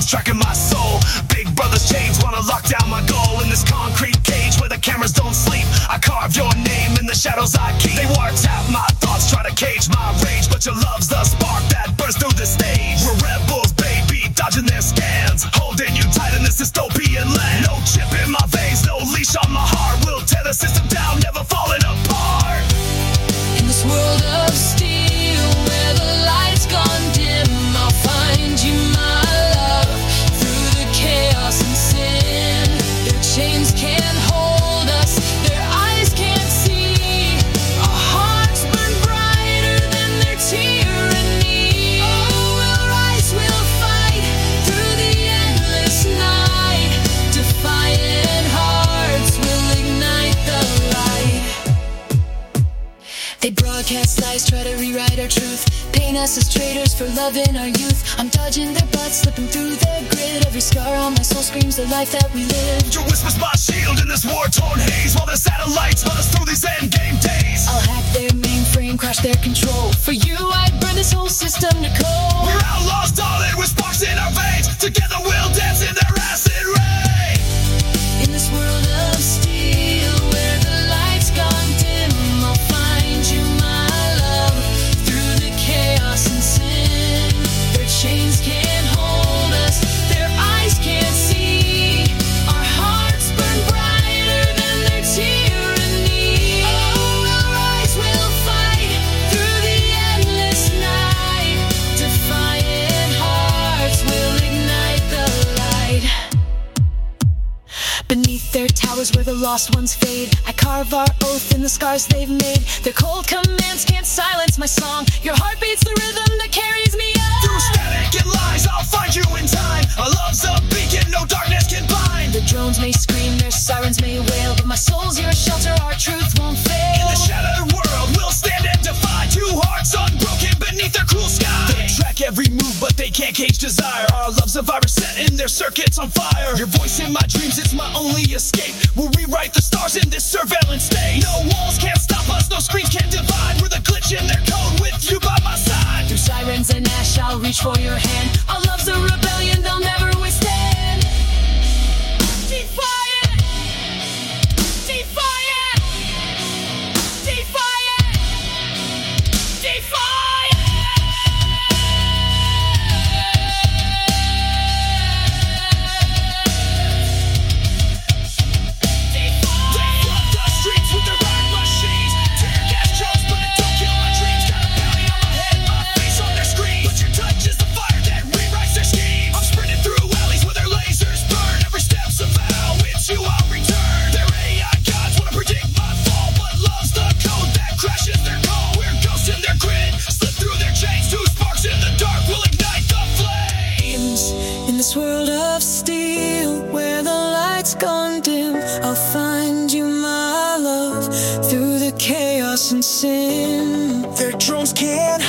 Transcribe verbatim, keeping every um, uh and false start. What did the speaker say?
shadows tracking my soul. Big brother's chains wanna lock down my goal. In this concrete cage where the cameras don't sleep, I carve your name in the shadows I keep. They wiretap my thoughts, try to cage my rage, but your love's the spark that burns through the stage. We're rebels, baby, dodging their scans, holding you tight in this dystopian land. No chip in my veins, no leash on my heart. We'll tear the system down, never falling apart. In this world of steel, where the lights gone dim, I'll find you, my love, through the chaos and sin. Their chains can't hold us, their eyes can't see. Our hearts burn brighter than their tyranny. Oh, we'll rise, we'll fight through the endless night. Defiant hearts will ignite the light. They broadcast lies, try to rewrite our truth, paint us as traitors for loving our youth. I'm dodging their butts, slipping through their grid. Every scar on my soul screams the life that we live. Your whisper's my shield in this war-torn haze, while the satellites hunt us through these endgame days. I'll hack their mainframe, crush their control. For you, I'd burn this whole system to coal. We're outlaws, darling, with sparks in our veins. Together we'll dance in their acid rain. In this world of steel, where the lights gone dim, I'll find you, my love, through the chaos and sin. Their chains can't hold us, their eyes can't see. Our hearts burn brighter than their tyranny. Oh, we'll rise, we'll fight through the endless night. Defiant hearts will ignite the light. Beneath their towers where the lost ones fade, I carve our oath in the scars they've made. Their cold commands can't silence my song. Your heart beats the rhythm that carries me on. Through static and lies, I'll find you in time. Our love's a beacon, no darkness can bind. The drones may scream, their sirens may wail, but my soul's your shelter, our truth won't fail. In the shattered world, we'll stand and defy. Two hearts unbroken beneath their cruel sky. They track every move, but they can't cage desire. Our love's a virus setting their circuits on fire. Your voice in my dreams, it's my only escape. We'll rewrite the stars in this surveillance state. No walls can't stop us, no screens can divide. We're the glitch in their code with you by my side. Through sirens and ash, I'll reach for your hand. Our love's a rebellion they'll never withstand. Defiant, defiant, defiant, defiant. In this world of steel, where the lights gone dim, I'll find you, my love, through the chaos and sin. Their drones can't